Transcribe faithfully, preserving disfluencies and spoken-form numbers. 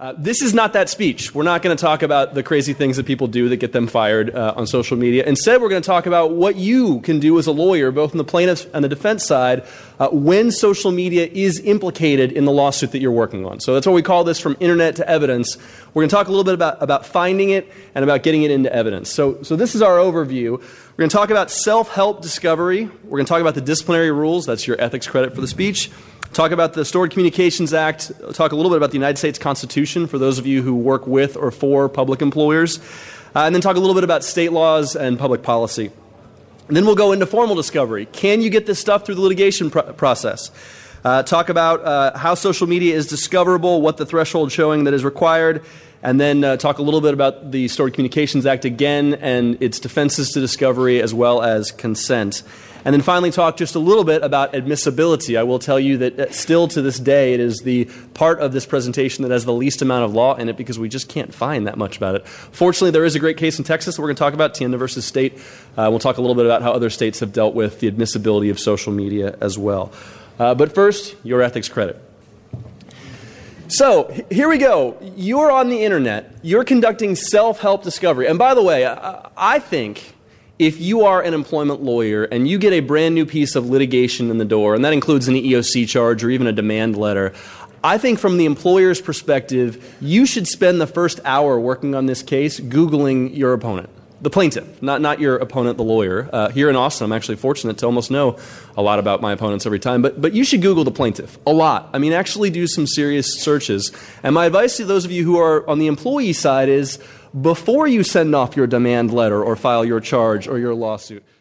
Uh, this is not that speech. We're not going to talk about the crazy things that people do that get them fired uh, on social media. Instead, we're going to talk about what you can do as a lawyer, both on the plaintiff and the defense side, uh, when social media is implicated in the lawsuit that you're working on. So that's what we call this, from internet to evidence. We're going to talk a little bit about, about finding it and about getting it into evidence. So, so this is our overview. We're going to talk about self-help discovery. We're going to talk about the disciplinary rules. That's your ethics credit for the speech. Talk about the Stored Communications Act, talk a little bit about the United States Constitution for those of you who work with or for public employers, uh, and then talk a little bit about state laws and public policy. And then we'll go into formal discovery. Can you get this stuff through the litigation pro- process? Uh, talk about uh, how social media is discoverable, what the threshold showing that is required, and then uh, talk a little bit about the Stored Communications Act again and its defenses to discovery as well as consent. And then finally talk just a little bit about admissibility. I will tell you that still to this day it is the part of this presentation that has the least amount of law in it because we just can't find that much about it. Fortunately, there is a great case in Texas that we're going to talk about, Tienda versus State. Uh, we'll talk a little bit about how other states have dealt with the admissibility of social media as well. Uh, but first, your ethics credit. So, here we go. You're on the internet. You're conducting self-help discovery. And by the way, I, I think if you are an employment lawyer and you get a brand new piece of litigation in the door, and that includes an E O C charge or even a demand letter, I think from the employer's perspective, you should spend the first hour working on this case Googling your opponent, the plaintiff, not, not your opponent, the lawyer. Uh, here in Austin, I'm actually fortunate to almost know a lot about my opponents every time, but, but you should Google the plaintiff a lot. I mean, actually do some serious searches. And my advice to those of you who are on the employee side is, before you send off your demand letter or file your charge or your lawsuit,